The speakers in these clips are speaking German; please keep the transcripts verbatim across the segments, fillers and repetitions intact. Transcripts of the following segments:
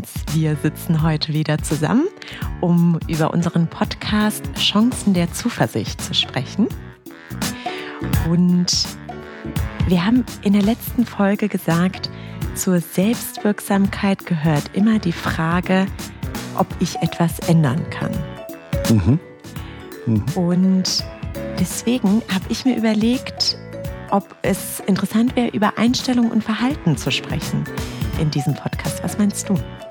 Clemens. Wir sitzen heute wieder zusammen, um über unseren Podcast Chancen der Zuversicht zu sprechen. Und wir haben in der letzten Folge gesagt, zur Selbstwirksamkeit gehört immer die Frage, ob ich etwas ändern kann. Mhm. Mhm. Und deswegen habe ich mir überlegt, ob es interessant wäre, über Einstellung und Verhalten zu sprechen in diesem Podcast. Was meinst du?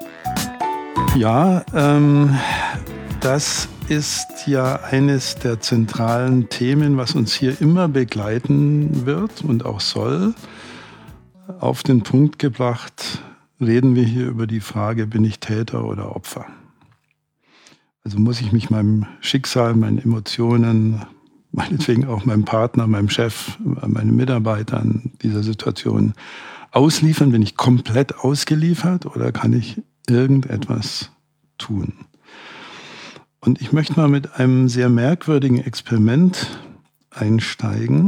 Ja, ähm, das ist ja eines der zentralen Themen, was uns hier immer begleiten wird und auch soll. Auf den Punkt gebracht, reden wir hier über die Frage, bin ich Täter oder Opfer? Also muss ich mich meinem Schicksal, meinen Emotionen, meinetwegen auch meinem Partner, meinem Chef, meinen Mitarbeitern dieser Situation ausliefern, bin ich komplett ausgeliefert oder kann ich irgendetwas tun? Und ich möchte mal mit einem sehr merkwürdigen Experiment einsteigen.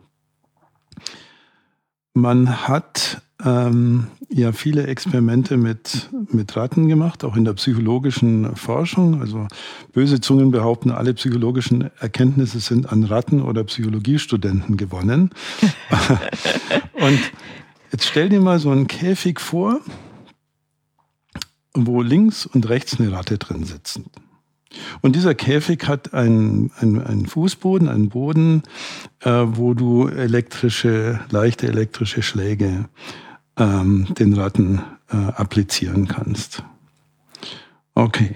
Man hat ähm, ja viele Experimente mit, mit Ratten gemacht, auch in der psychologischen Forschung. Also böse Zungen behaupten, alle psychologischen Erkenntnisse sind an Ratten oder Psychologiestudenten gewonnen. Und jetzt stell dir mal so einen Käfig vor, wo links und rechts eine Ratte drin sitzen. Und dieser Käfig hat einen, einen, einen Fußboden, einen Boden, äh, wo du elektrische, leichte elektrische Schläge ähm, den Ratten äh, applizieren kannst. Okay.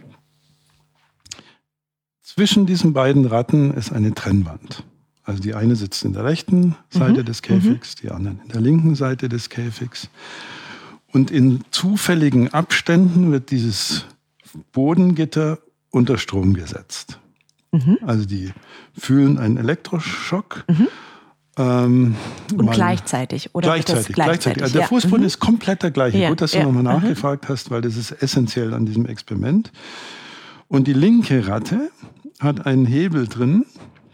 Zwischen diesen beiden Ratten ist eine Trennwand. Also die eine sitzt in der rechten Seite mhm. des Käfigs, die anderen in der linken Seite des Käfigs. Und in zufälligen Abständen wird dieses Bodengitter unter Strom gesetzt. Mhm. Also die fühlen einen Elektroschock. Mhm. Ähm, Und gleichzeitig, oder? Gleichzeitig, gleichzeitig. Also der ja. Fußboden mhm. ist komplett der gleiche. Ja. Gut, dass du ja. nochmal mhm. nachgefragt hast, weil das ist essentiell an diesem Experiment. Und die linke Ratte hat einen Hebel drin,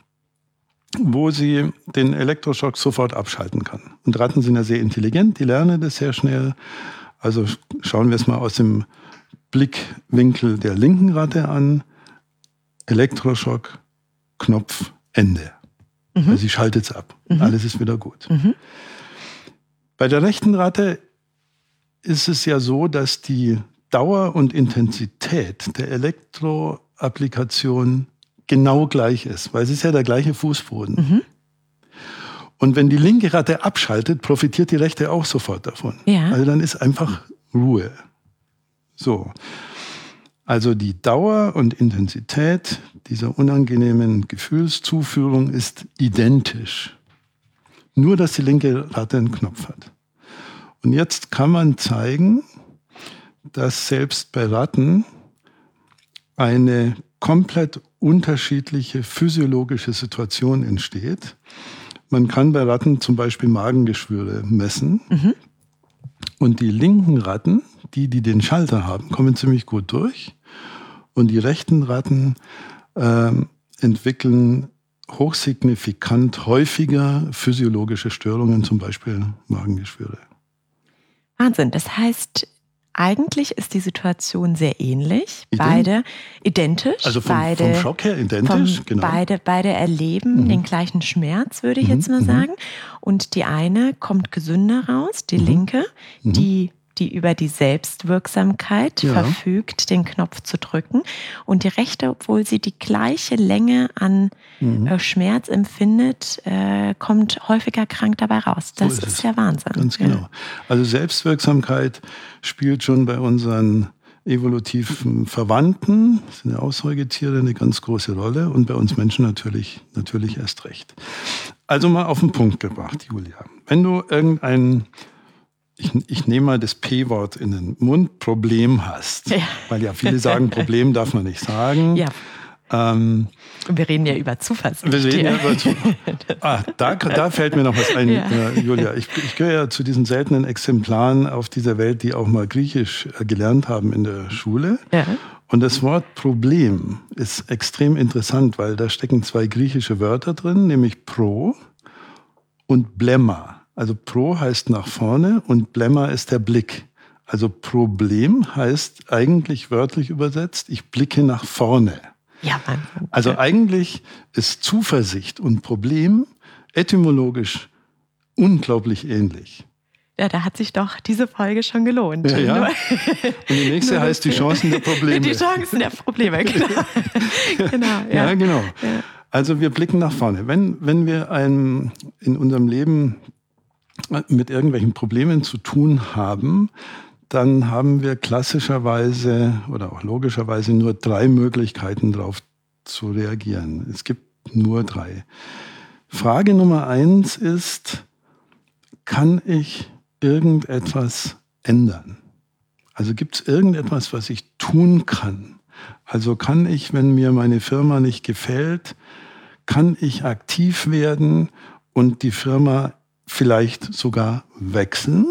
wo sie den Elektroschock sofort abschalten kann. Und Ratten sind ja sehr intelligent, die lernen das sehr schnell. Also schauen wir es mal aus dem Blickwinkel der linken Ratte an. Elektroschock, Knopf, Ende. Mhm. Also sie schaltet es ab. Mhm. Alles ist wieder gut. Mhm. Bei der rechten Ratte ist es ja so, dass die Dauer und Intensität der Elektroapplikation genau gleich ist, weil es ist ja der gleiche Fußboden. Mhm. Und wenn die linke Ratte abschaltet, profitiert die rechte auch sofort davon. Ja. Also dann ist einfach Ruhe. So. Also die Dauer und Intensität dieser unangenehmen Gefühlszuführung ist identisch. Nur, dass die linke Ratte einen Knopf hat. Und jetzt kann man zeigen, dass selbst bei Ratten eine komplett unterschiedliche physiologische Situation entsteht. Man kann bei Ratten zum Beispiel Magengeschwüre messen. Mhm. Und die linken Ratten, die, die den Schalter haben, kommen ziemlich gut durch. Und die rechten Ratten äh, entwickeln hochsignifikant häufiger physiologische Störungen, zum Beispiel Magengeschwüre. Wahnsinn, das heißt, eigentlich ist die Situation sehr ähnlich. Ident- beide identisch. Also vom, beide, vom Schock her identisch, vom, genau. Beide, beide erleben mhm. den gleichen Schmerz, würde ich mhm. jetzt mal sagen. Und die eine kommt gesünder raus, die mhm. linke, mhm. die die über die Selbstwirksamkeit ja. verfügt, den Knopf zu drücken. Und die rechte, obwohl sie die gleiche Länge an mhm. äh, Schmerz empfindet, äh, kommt häufiger krank dabei raus. Das so ist, ist ja Wahnsinn. Ganz genau. Ja. Also Selbstwirksamkeit spielt schon bei unseren evolutiven Verwandten, das sind ja auch Säugetiere, eine ganz große Rolle. Und bei uns Menschen natürlich, natürlich erst recht. Also mal auf den Punkt gebracht, Julia. Wenn du irgendein Ich, ich nehme mal das P-Wort in den Mund, Problem hast. Ja. Weil ja viele sagen, Problem darf man nicht sagen. Ja. Ähm, wir reden ja über Zuversicht. Wir reden ja über Zuversicht. Ah, da, da fällt mir noch was ein, ja. äh, Julia. Ich, ich gehöre ja zu diesen seltenen Exemplaren auf dieser Welt, die auch mal Griechisch gelernt haben in der Schule. Ja. Und das Wort Problem ist extrem interessant, weil da stecken zwei griechische Wörter drin, nämlich pro und blemma. Also pro heißt nach vorne und blemma ist der Blick. Also Problem heißt eigentlich wörtlich übersetzt, ich blicke nach vorne. Ja, Mann. Also eigentlich ist Zuversicht und Problem etymologisch unglaublich ähnlich. Ja, da hat sich doch diese Folge schon gelohnt. Ja, ja. Und die nächste heißt die Chancen der Probleme. Die Chancen der Probleme, genau. genau ja. ja, genau. Ja. Also wir blicken nach vorne. Wenn, wenn wir ein, in unserem Leben mit irgendwelchen Problemen zu tun haben, dann haben wir klassischerweise oder auch logischerweise nur drei Möglichkeiten, darauf zu reagieren. Es gibt nur drei. Frage Nummer eins ist, kann ich irgendetwas ändern? Also gibt es irgendetwas, was ich tun kann? Also kann ich, wenn mir meine Firma nicht gefällt, kann ich aktiv werden und die Firma vielleicht sogar wechseln?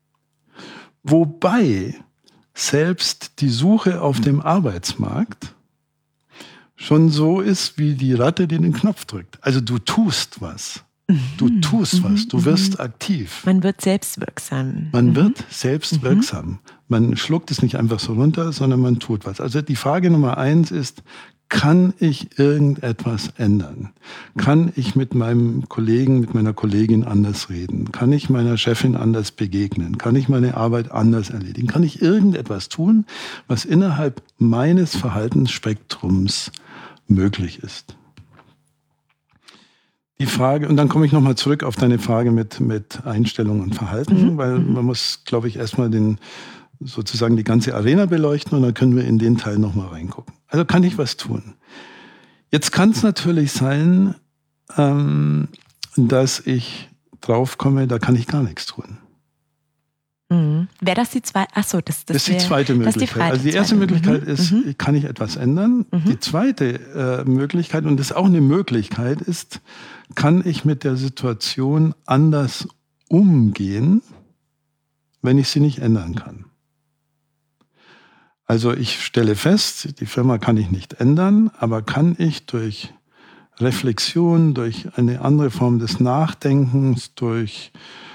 Wobei selbst die Suche auf dem Arbeitsmarkt schon so ist wie die Ratte, die den Knopf drückt. Also du tust was. Du tust was, du wirst aktiv. Man wird selbstwirksam. Man wird selbstwirksam. Man schluckt es nicht einfach so runter, sondern man tut was. Also die Frage Nummer eins ist, kann ich irgendetwas ändern? Kann ich mit meinem Kollegen, mit meiner Kollegin anders reden? Kann ich meiner Chefin anders begegnen? Kann ich meine Arbeit anders erledigen? Kann ich irgendetwas tun, was innerhalb meines Verhaltensspektrums möglich ist? Die Frage, und dann komme ich nochmal zurück auf deine Frage mit, mit Einstellung und Verhalten, mhm. weil man muss, glaube ich, erstmal den, sozusagen die ganze Arena beleuchten und dann können wir in den Teil nochmal reingucken. Also kann ich was tun? Jetzt kann es natürlich sein, ähm, dass ich draufkomme, da kann ich gar nichts tun. Mhm. Wäre das die zweite? Achso, das, das, das ist die zweite wär, Möglichkeit. Die also die erste zweite. Möglichkeit mhm. ist, mhm. kann ich etwas ändern? Mhm. Die zweite äh, Möglichkeit, und das ist auch eine Möglichkeit, ist, kann ich mit der Situation anders umgehen, wenn ich sie nicht ändern kann? Also ich stelle fest, die Firma kann ich nicht ändern, aber kann ich durch Reflexion, durch eine andere Form des Nachdenkens, durch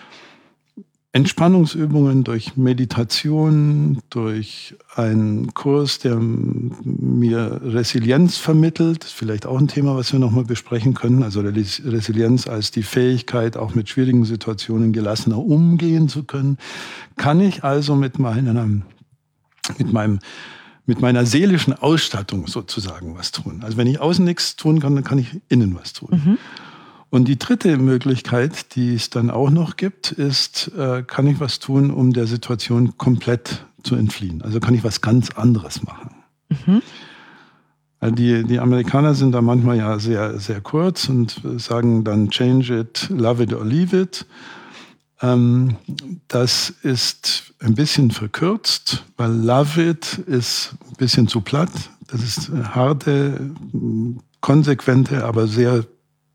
Entspannungsübungen, durch Meditation, durch einen Kurs, der mir Resilienz vermittelt, vielleicht auch ein Thema, was wir nochmal besprechen können, also Resilienz als die Fähigkeit, auch mit schwierigen Situationen gelassener umgehen zu können, kann ich also mit meiner, mit meinem, mit meiner seelischen Ausstattung sozusagen was tun. Also wenn ich außen nichts tun kann, dann kann ich innen was tun. Mhm. Und die dritte Möglichkeit, die es dann auch noch gibt, ist, äh, kann ich was tun, um der Situation komplett zu entfliehen? Also kann ich was ganz anderes machen? Mhm. Also die, die Amerikaner sind da manchmal ja sehr, sehr kurz und sagen dann change it, love it or leave it. Ähm, das ist ein bisschen verkürzt, weil love it ist ein bisschen zu platt. Das ist harte, konsequente, aber sehr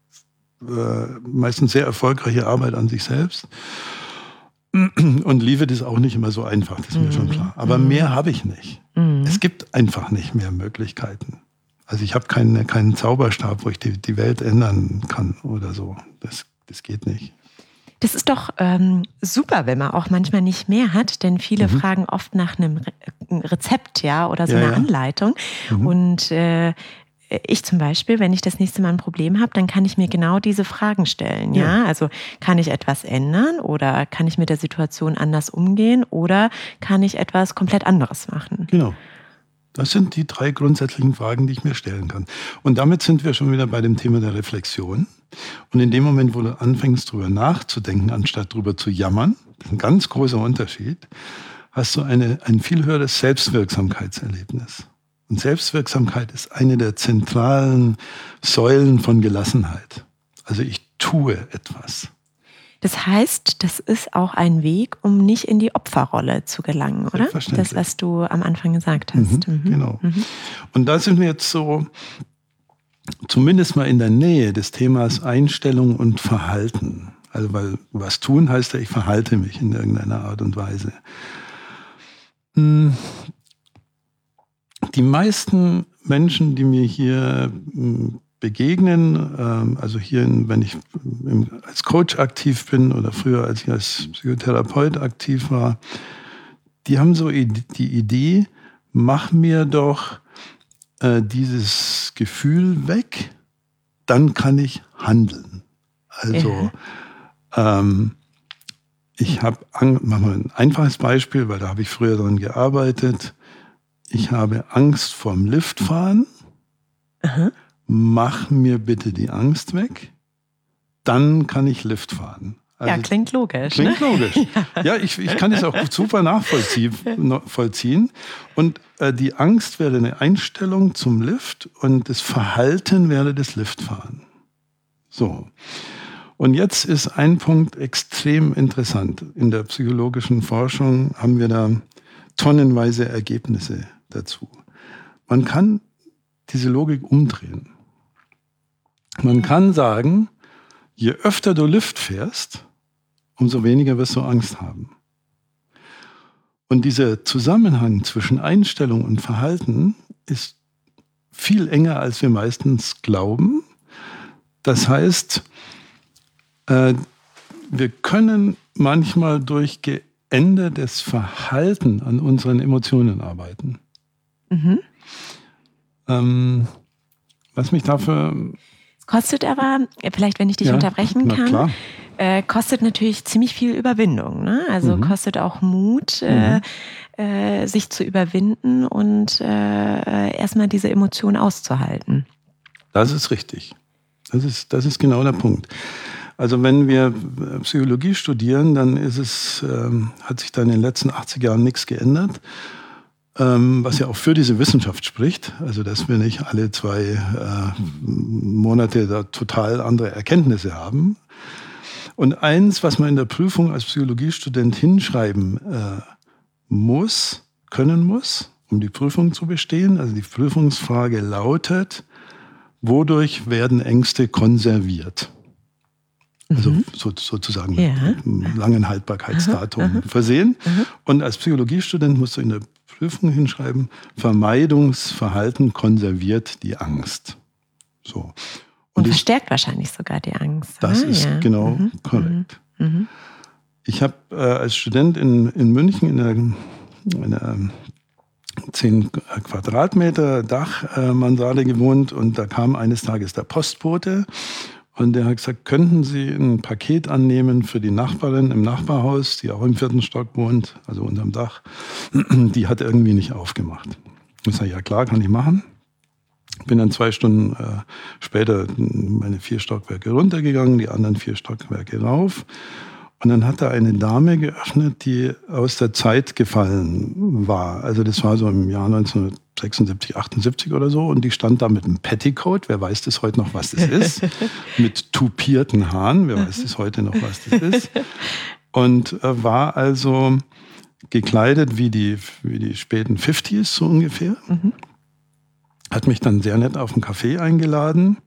meistens sehr erfolgreiche Arbeit an sich selbst. Und Leave it ist auch nicht immer so einfach, das ist mir mm. schon klar. Aber mm. mehr habe ich nicht. Mm. Es gibt einfach nicht mehr Möglichkeiten. Also ich habe keinen, keinen Zauberstab, wo ich die, die Welt ändern kann oder so. Das, das geht nicht. Das ist doch ähm, super, wenn man auch manchmal nicht mehr hat, denn viele mhm. fragen oft nach einem Re- Rezept, ja, oder so ja, einer ja. Anleitung. Mhm. Und äh, ich zum Beispiel, wenn ich das nächste Mal ein Problem habe, dann kann ich mir genau diese Fragen stellen. Ja? ja, also kann ich etwas ändern oder kann ich mit der Situation anders umgehen oder kann ich etwas komplett anderes machen? Genau. Das sind die drei grundsätzlichen Fragen, die ich mir stellen kann. Und damit sind wir schon wieder bei dem Thema der Reflexion. Und in dem Moment, wo du anfängst, drüber nachzudenken, anstatt drüber zu jammern, das ist ein ganz großer Unterschied, hast du eine, ein viel höheres Selbstwirksamkeitserlebnis. Und Selbstwirksamkeit ist eine der zentralen Säulen von Gelassenheit. Also ich tue etwas. Das heißt, das ist auch ein Weg, um nicht in die Opferrolle zu gelangen, oder? Das, was du am Anfang gesagt hast. Mhm, mhm. Genau. Mhm. Und da sind wir jetzt so zumindest mal in der Nähe des Themas Einstellung und Verhalten. Also weil was tun heißt ja, ich verhalte mich in irgendeiner Art und Weise. Hm. Die meisten Menschen, die mir hier begegnen, also hier, wenn ich als Coach aktiv bin oder früher, als ich als Psychotherapeut aktiv war, die haben so die Idee, mach mir doch äh, dieses Gefühl weg, dann kann ich handeln. Also ja. ähm, ich habe, machen wir ein einfaches Beispiel, weil da habe ich früher dran gearbeitet. Ich habe Angst vorm Liftfahren. Aha. Mach mir bitte die Angst weg, dann kann ich Lift fahren. Also, ja, klingt logisch. Klingt ne? logisch. Ja, ja ich, ich kann es auch super nachvollziehen. Und äh, die Angst wäre eine Einstellung zum Lift und das Verhalten wäre das Liftfahren. So. Und jetzt ist ein Punkt extrem interessant. In der psychologischen Forschung haben wir da tonnenweise Ergebnisse dazu. Man kann diese Logik umdrehen. Man kann sagen, je öfter du Lift fährst, umso weniger wirst du Angst haben. Und dieser Zusammenhang zwischen Einstellung und Verhalten ist viel enger, als wir meistens glauben. Das heißt, äh, wir können manchmal durch geändertes Verhalten an unseren Emotionen arbeiten. Mhm. Ähm, was mich dafür... Kostet aber, vielleicht wenn ich dich ja, unterbrechen kann, klar. Äh, kostet natürlich ziemlich viel Überwindung. Ne? Also mhm. kostet auch Mut, mhm. äh, äh, sich zu überwinden und äh, erstmal diese Emotion auszuhalten. Das ist richtig. Das ist, das ist genau der Punkt. Also wenn wir Psychologie studieren, dann ist es, ähm, hat sich da in den letzten achtzig Jahren nichts geändert. Was ja auch für diese Wissenschaft spricht, also dass wir nicht alle zwei äh, Monate da total andere Erkenntnisse haben. Und eins, was man in der Prüfung als Psychologiestudent hinschreiben äh, muss, können muss, um die Prüfung zu bestehen, also die Prüfungsfrage lautet, wodurch werden Ängste konserviert? Also mhm. so, sozusagen ja. mit einem langen Haltbarkeitsdatum aha, aha. versehen. Aha. Und als Psychologiestudent musst du in der Prüfung hinschreiben, Vermeidungsverhalten konserviert die Angst. So. Und, Und verstärkt ich, wahrscheinlich sogar die Angst. Das ah, ist ja. genau mhm. korrekt. Mhm. Ich habe äh, als Student in, in München in einer, in einer zehn Quadratmeter Dachmansarde gewohnt und da kam eines Tages der Postbote. Und der hat gesagt, könnten Sie ein Paket annehmen für die Nachbarin im Nachbarhaus, die auch im vierten Stock wohnt, also unterm Dach. Die hat irgendwie nicht aufgemacht. Ich sage, ja klar, kann ich machen. Bin dann zwei Stunden äh, später meine vier Stockwerke runtergegangen, die anderen vier Stockwerke rauf. Und dann hat da eine Dame geöffnet, die aus der Zeit gefallen war. Also das war so im Jahr neunzehnhundertsechsundsiebzig, achtundsiebzig oder so. Und die stand da mit einem Petticoat. Wer weiß das heute noch, was das ist? Mit tupierten Haaren. Wer weiß das heute noch, was das ist? Und äh, war also gekleidet wie die, wie die späten fünfziger so ungefähr. Mhm. Hat mich dann sehr nett auf einen Café eingeladen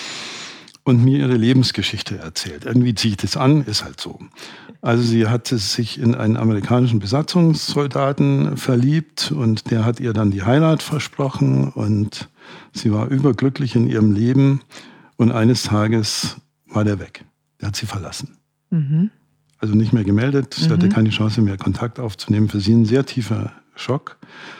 und mir ihre Lebensgeschichte erzählt. Irgendwie ziehe ich das an, ist halt so. Also sie hat sich in einen amerikanischen Besatzungssoldaten verliebt und der hat ihr dann die Heirat versprochen und sie war überglücklich in ihrem Leben und eines Tages war der weg. Der hat sie verlassen. Mhm. Also nicht mehr gemeldet, sie mhm. hatte keine Chance mehr, Kontakt aufzunehmen. Für sie ein sehr tiefer Schock.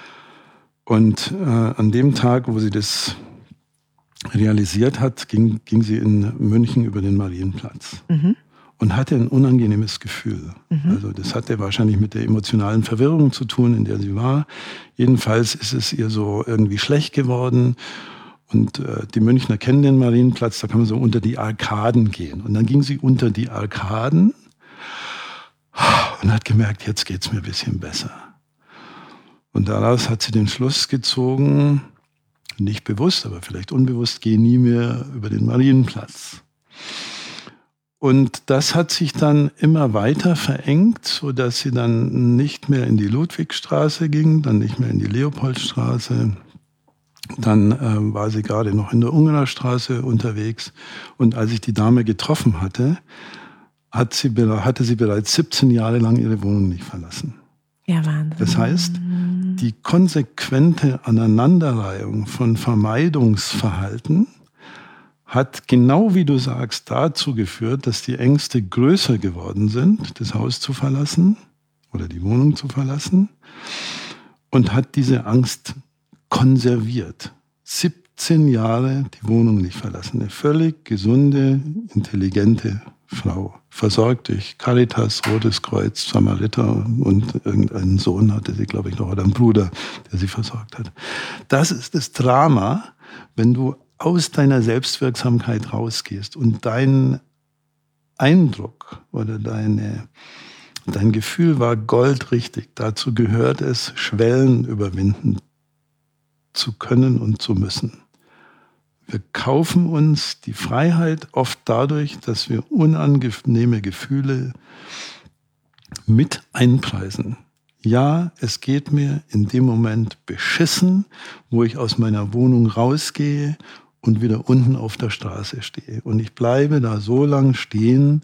Und äh, an dem Tag, wo sie das realisiert hat, ging, ging sie in München über den Marienplatz mhm. und hatte ein unangenehmes Gefühl. Mhm. Also das hatte wahrscheinlich mit der emotionalen Verwirrung zu tun, in der sie war. Jedenfalls ist es ihr so irgendwie schlecht geworden. Und äh, die Münchner kennen den Marienplatz, da kann man so unter die Arkaden gehen. Und dann ging sie unter die Arkaden und hat gemerkt, jetzt geht's mir ein bisschen besser. Und daraus hat sie den Schluss gezogen, nicht bewusst, aber vielleicht unbewusst, geh nie mehr über den Marienplatz. Und das hat sich dann immer weiter verengt, sodass sie dann nicht mehr in die Ludwigstraße ging, dann nicht mehr in die Leopoldstraße. Dann äh, war sie gerade noch in der Ungarstraße unterwegs. Und als ich die Dame getroffen hatte, hat sie, hatte sie bereits siebzehn Jahre lang ihre Wohnung nicht verlassen. Ja, Wahnsinn. Das heißt, die konsequente Aneinanderreihung von Vermeidungsverhalten hat genau wie du sagst dazu geführt, dass die Ängste größer geworden sind, das Haus zu verlassen, oder die Wohnung zu verlassen und hat diese Angst konserviert. siebzehn Jahre die Wohnung nicht verlassen. Eine völlig gesunde, intelligente Frau. Versorgt durch Caritas, Rotes Kreuz, Samariter und irgendeinen Sohn hatte sie, glaube ich, noch, oder einen Bruder, der sie versorgt hat. Das ist das Drama, wenn du aus deiner Selbstwirksamkeit rausgehst und dein Eindruck oder deine, dein Gefühl war goldrichtig. Dazu gehört es, Schwellen überwinden zu können und zu müssen. Wir kaufen uns die Freiheit oft dadurch, dass wir unangenehme Gefühle mit einpreisen. Ja, es geht mir in dem Moment beschissen, wo ich aus meiner Wohnung rausgehe und wieder unten auf der Straße stehe. Und ich bleibe da so lange stehen,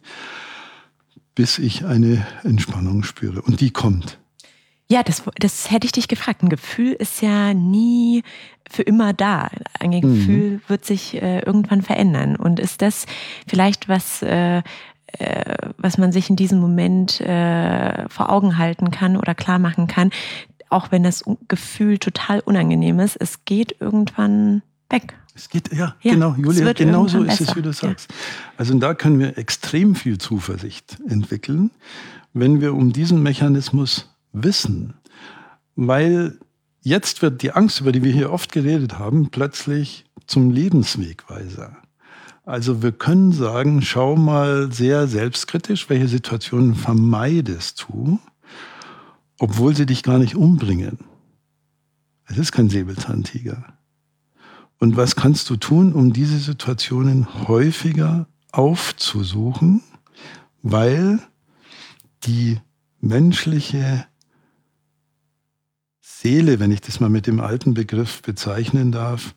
bis ich eine Entspannung spüre. Und die kommt. Ja, das, das hätte ich dich gefragt. Ein Gefühl ist ja nie für immer da. Ein mhm. Gefühl wird sich äh, irgendwann verändern. Und ist das vielleicht was, äh, äh, was man sich in diesem Moment äh, vor Augen halten kann oder klar machen kann, auch wenn das Gefühl total unangenehm ist, es geht irgendwann weg. Es geht, ja, ja genau, Julia, genau so ist es, wie du sagst. Ja. Also da können wir extrem viel Zuversicht entwickeln, wenn wir um diesen Mechanismus wissen, weil jetzt wird die Angst, über die wir hier oft geredet haben, plötzlich zum Lebenswegweiser. Also wir können sagen, schau mal sehr selbstkritisch, welche Situationen vermeidest du, obwohl sie dich gar nicht umbringen. Es ist kein Säbelzahntiger. Und was kannst du tun, um diese Situationen häufiger aufzusuchen, weil die menschliche Seele, wenn ich das mal mit dem alten Begriff bezeichnen darf,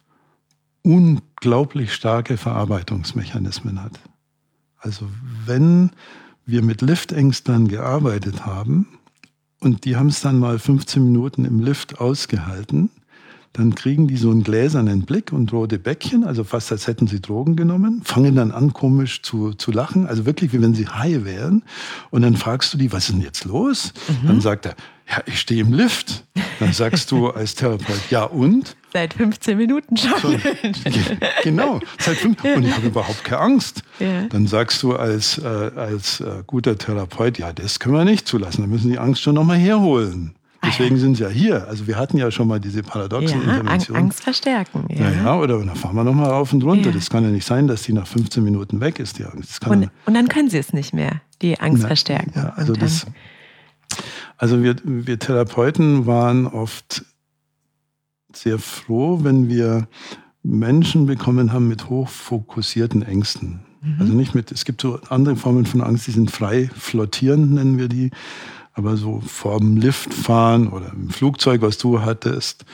unglaublich starke Verarbeitungsmechanismen hat. Also wenn wir mit Liftängstern gearbeitet haben und die haben es dann mal fünfzehn Minuten im Lift ausgehalten, dann kriegen die so einen gläsernen Blick und rote Bäckchen, also fast als hätten sie Drogen genommen, fangen dann an komisch zu, zu lachen, also wirklich wie wenn sie high wären. Und dann fragst du die, was ist denn jetzt los? Mhm. Dann sagt er, ja, ich stehe im Lift. Dann sagst du als Therapeut, ja und? Seit fünfzehn Minuten schon. So, genau, seit fünf, und ich habe überhaupt keine Angst. Ja. Dann sagst du als, äh, als äh, guter Therapeut, ja, das können wir nicht zulassen, da müssen die Angst schon nochmal herholen. Deswegen sind sie ja hier. Also wir hatten ja schon mal diese paradoxen ja, Interventionen. Angst verstärken. Ja, ja, oder dann fahren wir nochmal rauf und runter. Ja. Das kann ja nicht sein, dass die nach fünfzehn Minuten weg ist, die Angst. Das kann und, ja, und dann können sie es nicht mehr, die Angst na, verstärken. Ja, also das, also wir, wir Therapeuten waren oft sehr froh, wenn wir Menschen bekommen haben mit hochfokussierten Ängsten. Mhm. Also nicht mit, es gibt so andere Formen von Angst, die sind frei flottierend, nennen wir die. Aber so vor dem Lift fahren oder im Flugzeug, was du hattest,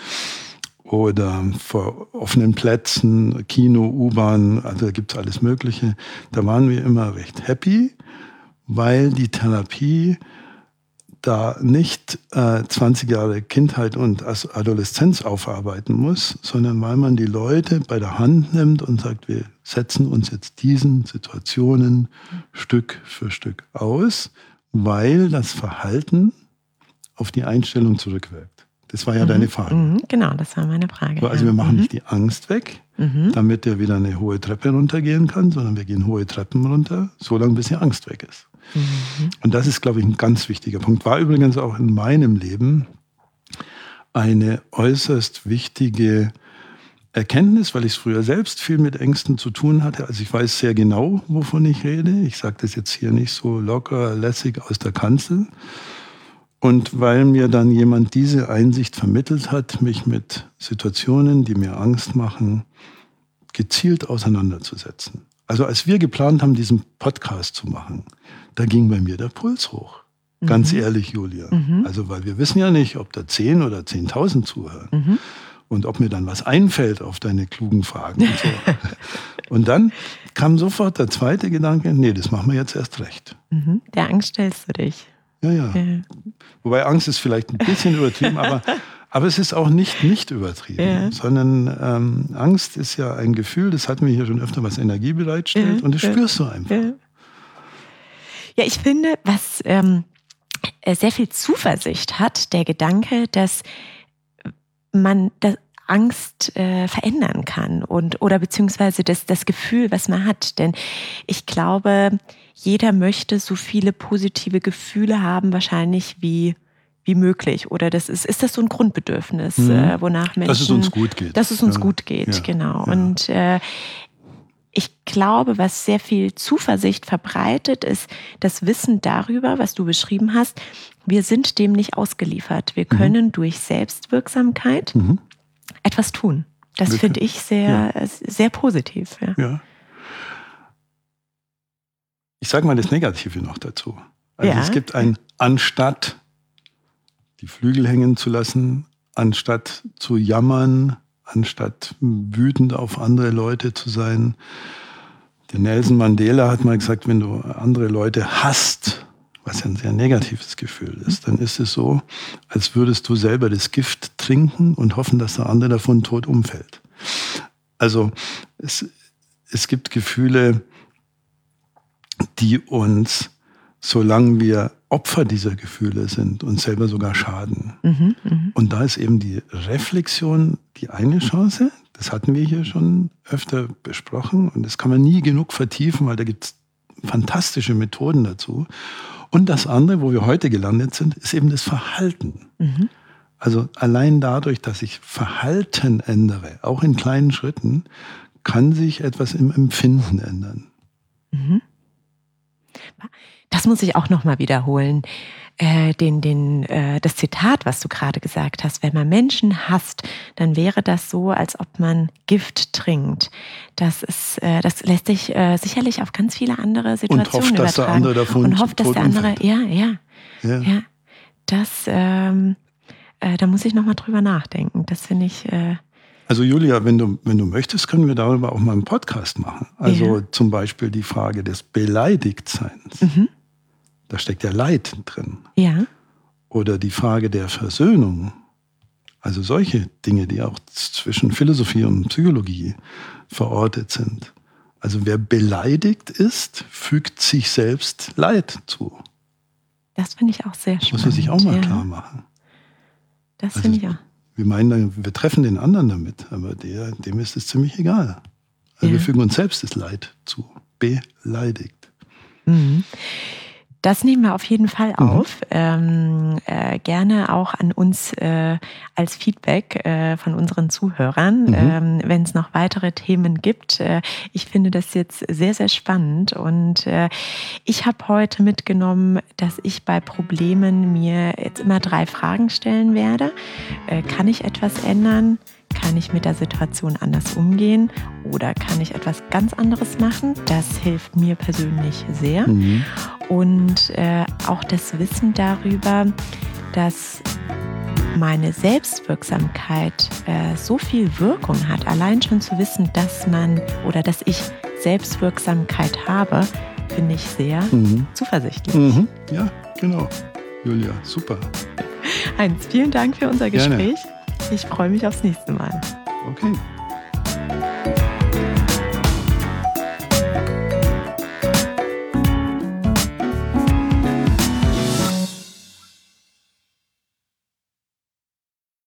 oder vor offenen Plätzen, Kino, U-Bahn, also da gibt es alles Mögliche. Da waren wir immer recht happy, weil die Therapie da nicht äh, zwanzig Jahre Kindheit und Adoleszenz aufarbeiten muss, sondern weil man die Leute bei der Hand nimmt und sagt, wir setzen uns jetzt diesen Situationen Stück für Stück aus, weil das Verhalten auf die Einstellung zurückwirkt. Das war ja mhm. deine Frage. Mhm, genau, das war meine Frage. So, also wir machen mhm. nicht die Angst weg, mhm. damit er wieder eine hohe Treppe runtergehen kann, sondern wir gehen hohe Treppen runter, so lange bis die Angst weg ist. Mhm. Und das ist, glaube ich, ein ganz wichtiger Punkt. War übrigens auch in meinem Leben eine äußerst wichtige Erkenntnis, weil ich es früher selbst viel mit Ängsten zu tun hatte. Also ich weiß sehr genau, wovon ich rede. Ich sage das jetzt hier nicht so locker, lässig aus der Kanzel. Und weil mir dann jemand diese Einsicht vermittelt hat, mich mit Situationen, die mir Angst machen, gezielt auseinanderzusetzen. Also als wir geplant haben, diesen Podcast zu machen, da ging bei mir der Puls hoch. Mhm. Ganz ehrlich, Julia. Mhm. Also weil wir wissen ja nicht, ob da zehn oder zehntausend zuhören. Mhm. Und ob mir dann was einfällt auf deine klugen Fragen und so. Und dann kam sofort der zweite Gedanke, nee, das machen wir jetzt erst recht. Mhm. Der Angst stellst du dich. Ja, ja, ja. Wobei Angst ist vielleicht ein bisschen übertrieben, aber, aber es ist auch nicht nicht übertrieben. Ja. Sondern ähm, Angst ist ja ein Gefühl, das hatten wir hier schon öfter, was Energie bereitstellt. Ja, und das ja. spürst du einfach. Ja, ja ich finde, was... Ähm sehr viel Zuversicht hat, der Gedanke, dass man das Angst äh, verändern kann und oder beziehungsweise das, das Gefühl, was man hat. Denn ich glaube, jeder möchte so viele positive Gefühle haben, wahrscheinlich wie, wie möglich. Oder das ist, ist das so ein Grundbedürfnis, mhm. äh, wonach Menschen... Dass es uns gut geht. Dass es uns ja. gut geht, ja. genau. Ja. Und äh, ich glaube, was sehr viel Zuversicht verbreitet, ist das Wissen darüber, was du beschrieben hast. Wir sind dem nicht ausgeliefert. Wir können mhm. durch Selbstwirksamkeit mhm. etwas tun. Das finde ich sehr, ja. sehr positiv. Ja. ja. Ich sage mal das Negative noch dazu. Also ja. es gibt ein anstatt die Flügel hängen zu lassen, anstatt zu jammern, anstatt wütend auf andere Leute zu sein. Der Nelson Mandela hat mal gesagt, wenn du andere Leute hasst, was ja ein sehr negatives Gefühl ist, dann ist es so, als würdest du selber das Gift trinken und hoffen, dass der andere davon tot umfällt. Also es, es gibt Gefühle, die uns, solange wir Opfer dieser Gefühle sind, uns selber sogar schaden. Mhm, mh. Und da ist eben die Reflexion die eine Chance. Das hatten wir hier schon öfter besprochen und das kann man nie genug vertiefen, weil da gibt es fantastische Methoden dazu. Und das andere, wo wir heute gelandet sind, ist eben das Verhalten. Mhm. Also allein dadurch, dass ich Verhalten ändere, auch in kleinen Schritten, kann sich etwas im Empfinden ändern. Mhm. Das muss ich auch nochmal wiederholen. Äh, den, den, äh, das Zitat, was du gerade gesagt hast, wenn man Menschen hasst, dann wäre das so, als ob man Gift trinkt. Das ist, äh, das lässt sich äh, sicherlich auf ganz viele andere Situationen und hofft, übertragen. Dass der andere davon und hofft, dass der andere, ja, ja, ja, ja, das, ähm, äh, da muss ich nochmal drüber nachdenken. Das finde ich. Äh, Also Julia, wenn du, wenn du möchtest, können wir darüber auch mal einen Podcast machen. Also ja. zum Beispiel die Frage des Beleidigtseins. Mhm. Da steckt ja Leid drin. Ja. Oder die Frage der Versöhnung. Also solche Dinge, die auch zwischen Philosophie und Psychologie verortet sind. Also wer beleidigt ist, fügt sich selbst Leid zu. Das finde ich auch sehr spannend. Muss man sich auch mal ja. klar machen. Das also, finde ich auch. Wir meinen, wir treffen den anderen damit, aber der, dem ist es ziemlich egal. Also ja. wir fügen uns selbst das Leid zu. Beleidigt. Mhm. Das nehmen wir auf jeden Fall auf. Mhm. Ähm, äh, gerne auch an uns äh, als Feedback äh, von unseren Zuhörern, mhm. ähm, wenn es noch weitere Themen gibt. Äh, ich finde das jetzt sehr, sehr spannend und äh, ich habe heute mitgenommen, dass ich bei Problemen mir jetzt immer drei Fragen stellen werde. Äh, kann ich etwas ändern? Kann ich mit der Situation anders umgehen oder kann ich etwas ganz anderes machen? Das hilft mir persönlich sehr. Mhm. Und äh, auch das Wissen darüber, dass meine Selbstwirksamkeit äh, so viel Wirkung hat. Allein schon zu wissen, dass man oder dass ich Selbstwirksamkeit habe, finde ich sehr mhm. zuversichtlich. Mhm. Ja, genau. Julia, super. Heinz, vielen Dank für unser Gespräch. Gerne. Ich freue mich aufs nächste Mal. Okay.